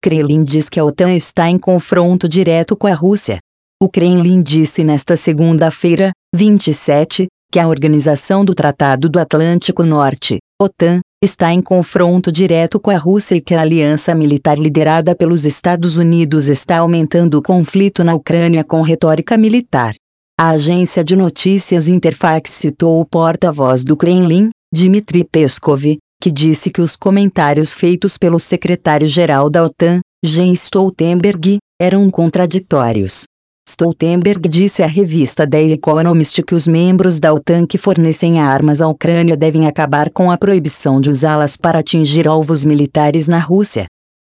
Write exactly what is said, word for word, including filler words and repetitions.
Kremlin diz que a OTAN está em confronto direto com a Rússia. O Kremlin disse nesta segunda-feira, vinte e sete, que a Organização do Tratado do Atlântico Norte, OTAN, está em confronto direto com a Rússia e que a aliança militar liderada pelos Estados Unidos está aumentando o conflito na Ucrânia com retórica militar. A agência de notícias Interfax citou o porta-voz do Kremlin, Dmitry Peskov, que disse que os comentários feitos pelo secretário-geral da OTAN, Jens Stoltenberg, eram contraditórios. Stoltenberg disse à revista The Economist que os membros da OTAN que fornecem armas à Ucrânia devem acabar com a proibição de usá-las para atingir alvos militares na Rússia.